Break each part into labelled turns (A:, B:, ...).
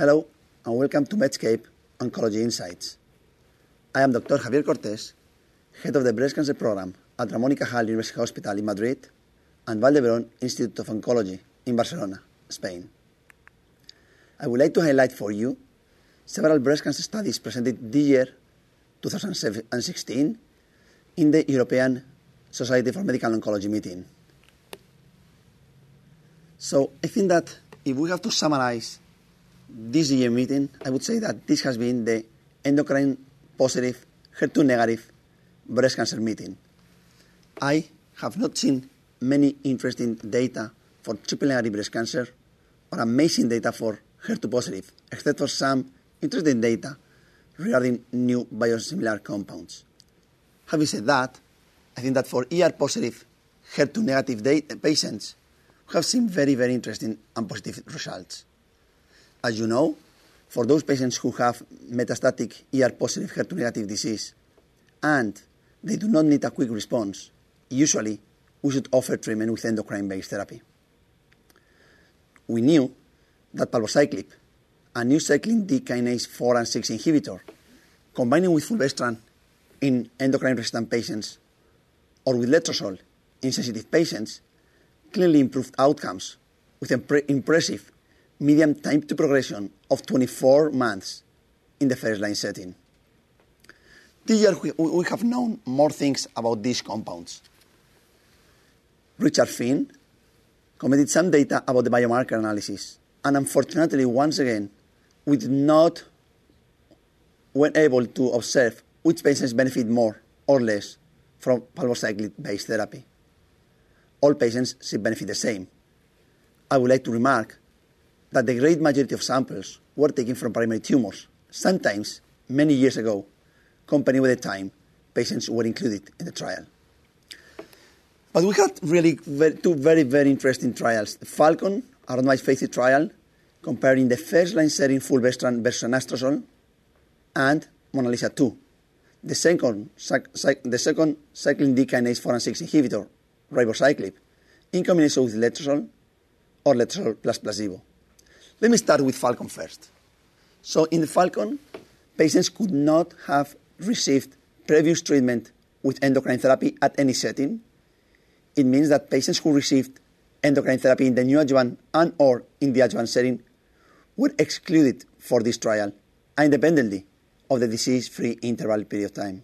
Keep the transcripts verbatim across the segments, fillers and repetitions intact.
A: Hello, and welcome to Medscape Oncology Insights. I am Doctor Javier Cortés, head of the Breast Cancer Program at Ramón y Cajal University Hospital in Madrid and Vall d'Hebron Institute of Oncology in Barcelona, Spain. I would like to highlight for you several breast cancer studies presented this year, twenty sixteen, in the European Society for Medical Oncology meeting. So I think that if we have to summarize this year meeting, I would say that this has been the endocrine positive, H E R two negative breast cancer meeting. I have not seen many interesting data for triple negative breast cancer or amazing data for H E R two positive, except for some interesting data regarding new biosimilar compounds. Having said that, I think that for E R positive, H E R two negative data patients, we have seen very, very interesting and positive results. As you know, for those patients who have metastatic E R positive H E R two negative disease and they do not need a quick response, usually we should offer treatment with endocrine-based therapy. We knew that palbociclib, a new cyclin D kinase four and six inhibitor, combining with fulvestrant in endocrine-resistant patients or with letrozole in sensitive patients, clearly improved outcomes with impre- impressive median time to progression of twenty-four months in the first-line setting. This year, we, we have known more things about these compounds. Richard Finn commented some data about the biomarker analysis, and unfortunately, once again, we did not were able to observe which patients benefit more or less from palbociclib-based therapy. All patients should benefit the same. I would like to remark that the great majority of samples were taken from primary tumors, sometimes many years ago, accompanied with the time patients were included in the trial. But we had really very, two very, very interesting trials. The Falcon, a randomized phase three trial, comparing the first-line setting fulvestrant versus anastrozole, and MONALEESA two, the second, the second cyclin D kinase four and six inhibitor, ribociclib, in combination with letrozole or letrozole plus placebo. Let me start with Falcon first. So in the Falcon, patients could not have received previous treatment with endocrine therapy at any setting. It means that patients who received endocrine therapy in the neoadjuvant and or in the adjuvant setting were excluded for this trial, independently of the disease-free interval period of time.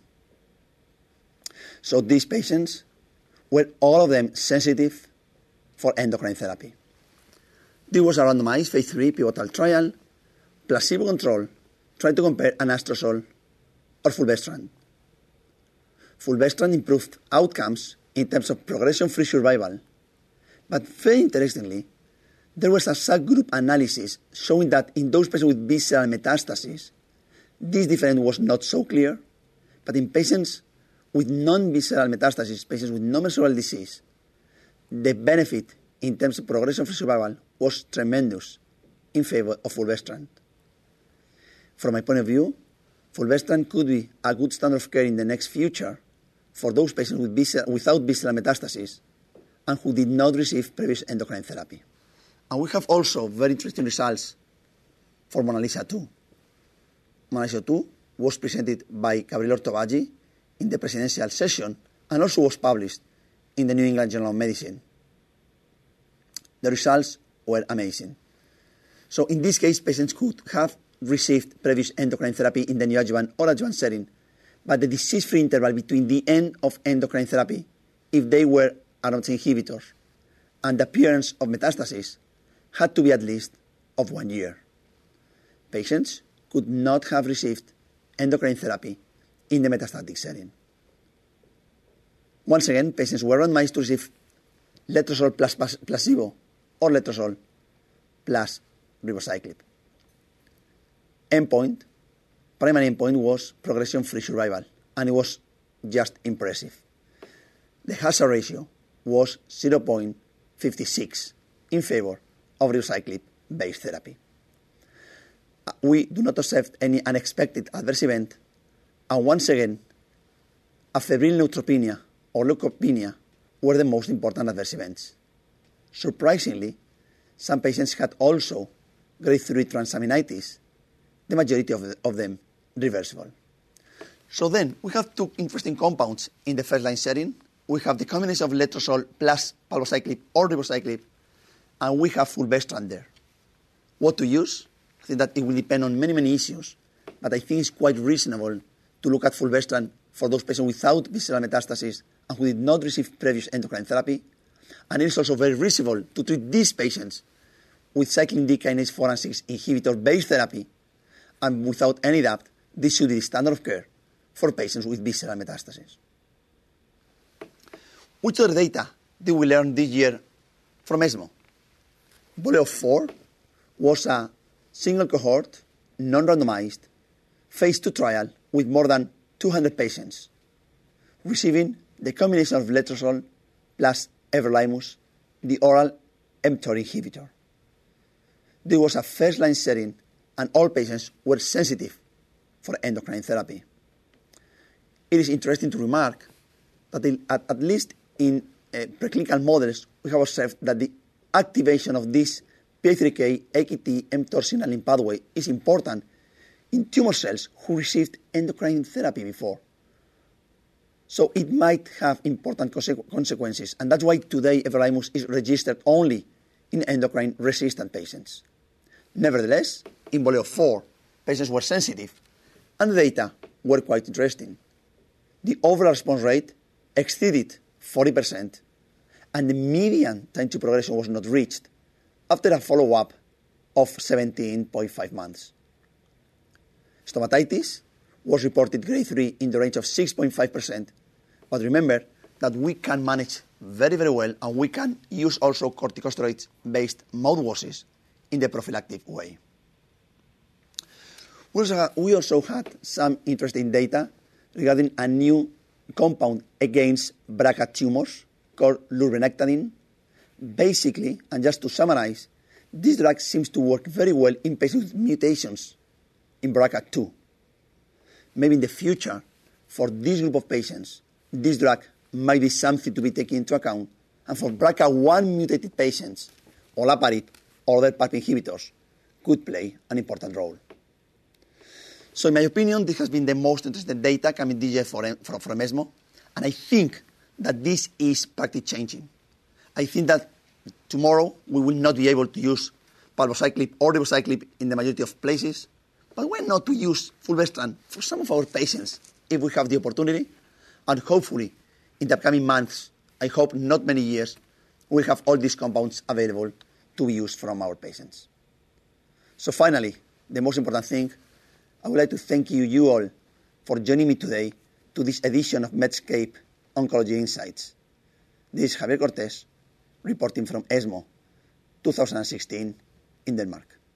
A: So these patients were all of them sensitive for endocrine therapy. This was a randomized phase three pivotal trial, placebo-controlled, trying to compare anastrozole or fulvestrant. Fulvestrant improved outcomes in terms of progression-free survival, but very interestingly, there was a subgroup analysis showing that in those patients with visceral metastases, this difference was not so clear, but in patients with non-visceral metastases, patients with non-measurable disease, the benefit in terms of progression-free survival was tremendous in favor of fulvestrant. From my point of view, fulvestrant could be a good standard of care in the next future for those patients with visceral, without visceral metastases and who did not receive previous endocrine therapy. And we have also very interesting results for MONALEESA two. MONALEESA two was presented by Gabriel Ortobaggi in the presidential session and also was published in the New England Journal of Medicine. The results were amazing. So in this case, patients could have received previous endocrine therapy in the neoadjuvant or adjuvant setting, but the disease-free interval between the end of endocrine therapy, if they were aromatase inhibitors, and the appearance of metastasis, had to be at least of one year. Patients could not have received endocrine therapy in the metastatic setting. Once again, patients were randomized to receive letrozole plus placebo or letrozole plus ribociclib. Endpoint, primary endpoint was progression-free survival, and it was just impressive. The hazard ratio was zero point five six in favor of ribociclib-based therapy. We do not observe any unexpected adverse event, and once again, a febrile neutropenia or leukopenia were the most important adverse events. Surprisingly, some patients had also grade three transaminitis, the majority of, the, of them reversible. So then, we have two interesting compounds in the first-line setting. We have the combination of letrozole plus palbociclib or ribociclib, and we have fulvestrant there. What to use? I think that it will depend on many, many issues, but I think it's quite reasonable to look at fulvestrant for those patients without visceral metastasis and who did not receive previous endocrine therapy. And it is also very reasonable to treat these patients with cyclin D kinase four and six inhibitor-based therapy, and without any doubt, this should be the standard of care for patients with visceral metastasis. Which other data did we learn this year from ESMO? Boleo four was a single cohort, non-randomized, phase two trial with more than two hundred patients receiving the combination of letrozole plus everolimus, the oral mTOR inhibitor. This was a first-line setting, and all patients were sensitive for endocrine therapy. It is interesting to remark that in, at, at least in uh, preclinical models, we have observed that the activation of this P I three K A K T mTOR signaling pathway is important in tumor cells who received endocrine therapy before. So it might have important conse- consequences, and that's why today everolimus is registered only in endocrine-resistant patients. Nevertheless, in Boleo four, patients were sensitive, and the data were quite interesting. The overall response rate exceeded forty percent, and the median time to progression was not reached after a follow-up of seventeen point five months. Stomatitis was reported grade three in the range of six point five percent, but remember that we can manage very, very well, and we can use also corticosteroids-based mouthwashes in the prophylactic way. We also, we also had some interesting data regarding a new compound against B R C A tumors called lurbinectedin. Basically, and just to summarize, this drug seems to work very well in patients with mutations in B R C A two. Maybe in the future, for this group of patients, this drug might be something to be taken into account, and for B R C A one mutated patients, olaparib or other PARP inhibitors could play an important role. So in my opinion, this has been the most interesting data coming this year from, from ESMO, and I think that this is practice changing. I think that tomorrow we will not be able to use palbociclib or ribociclib in the majority of places, but why not to use fulvestrant for some of our patients if we have the opportunity? And hopefully, in the upcoming months, I hope not many years, we'll have all these compounds available to be used from our patients. So finally, the most important thing, I would like to thank you, you all, for joining me today to this edition of Medscape Oncology Insights. This is Javier Cortés, reporting from ESMO twenty sixteen in Denmark.